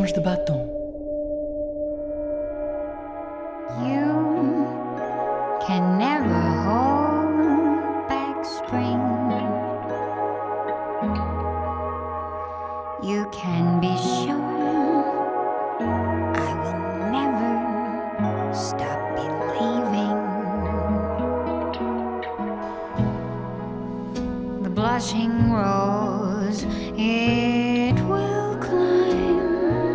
tons de batom. You can never hold back spring. You can be sure I will never stop believing. The blushing rose, it will climb.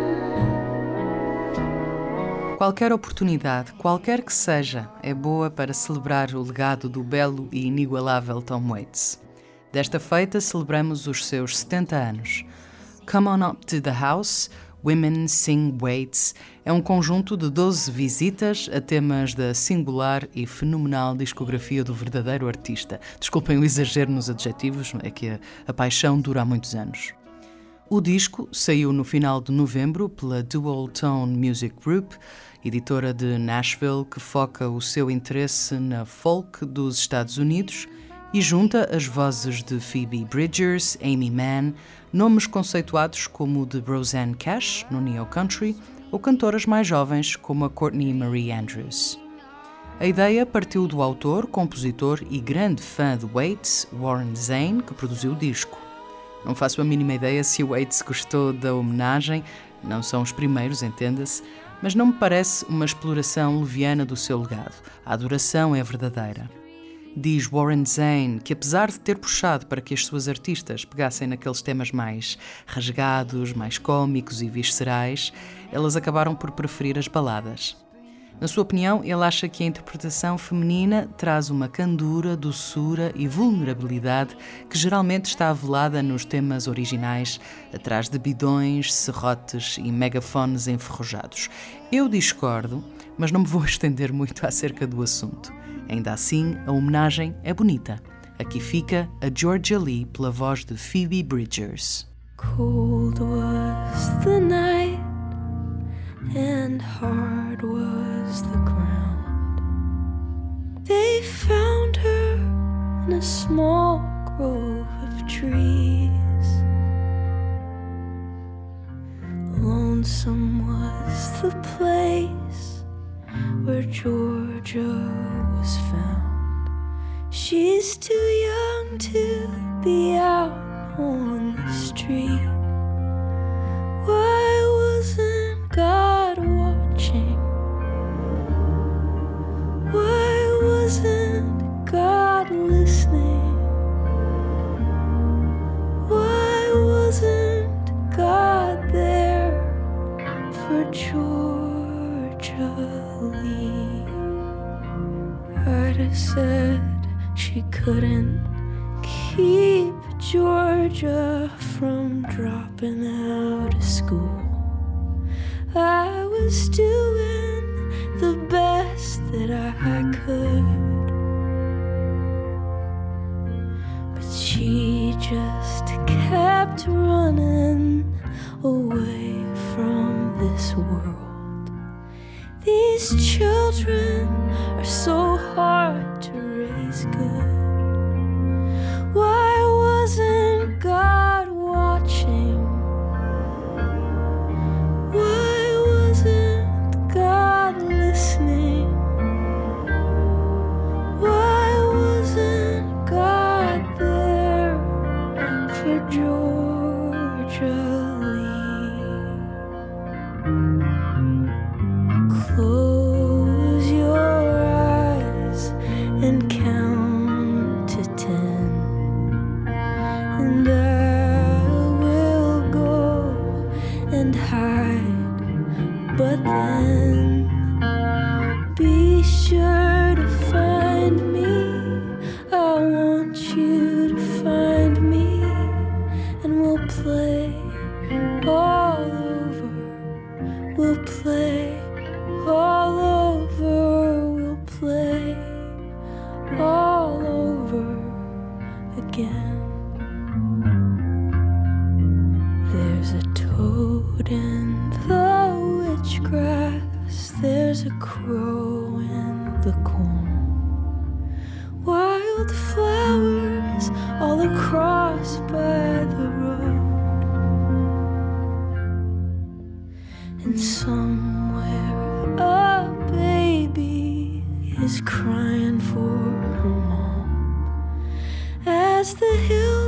Qualquer oportunidade, qualquer que seja, é boa para celebrar o legado do belo e inigualável Tom Waits. Desta feita, celebramos os seus 70 anos. Come On Up to the House, Women Sing Waits é um conjunto de 12 visitas a temas da singular e fenomenal discografia do verdadeiro artista. Desculpem o exagero nos adjetivos, é que a paixão dura há muitos anos. O disco saiu no final de novembro pela Dual Tone Music Group, editora de Nashville, que foca o seu interesse na folk dos Estados Unidos e junta as vozes de Phoebe Bridgers, Amy Mann, nomes conceituados como o de Rosanne Cash, no Neo Country, ou cantoras mais jovens como a Courtney Marie Andrews. A ideia partiu do autor, compositor e grande fã de Waits, Warren Zane, que produziu o disco. Não faço a mínima ideia se o Waits gostou da homenagem, não são os primeiros, entenda-se, mas não me parece uma exploração leviana do seu legado. A adoração é verdadeira. Diz Warren Zane que, apesar de ter puxado para que as suas artistas pegassem naqueles temas mais rasgados, mais cómicos e viscerais, elas acabaram por preferir as baladas. Na sua opinião, ele acha que a interpretação feminina traz uma candura, doçura e vulnerabilidade que geralmente está velada nos temas originais, atrás de bidões, serrotes e megafones enferrujados. Eu discordo, mas não me vou estender muito acerca do assunto. Ainda assim, a homenagem é bonita. Aqui fica a Georgia Lee pela voz de Phoebe Bridgers. Cold was the night and hard was the ground. They found her in a small grove of trees. Lonesome was the place where Georgia was found. She's too young to be out on the street. Why wasn't God watching? Why wasn't God listening? Why wasn't God there for Georgia Lee? Ida said she couldn't keep Georgia from dropping out of school. I was doing the best that I could, but she just kept running away from this world. These children are so hard to raise good. Why wasn't God watching? Why wasn't God listening? Why wasn't God there for Georgia Lee? Close your eyes and count to 10, and I will go and hide, but then be sure to find me. I want you to find me, and we'll play all over. We'll play all over. We'll play all over again. There's a toad in the witchgrass, there's a crow in the corn, wild flowers all across by the road. and somewhere a baby is crying for her mom. As the hill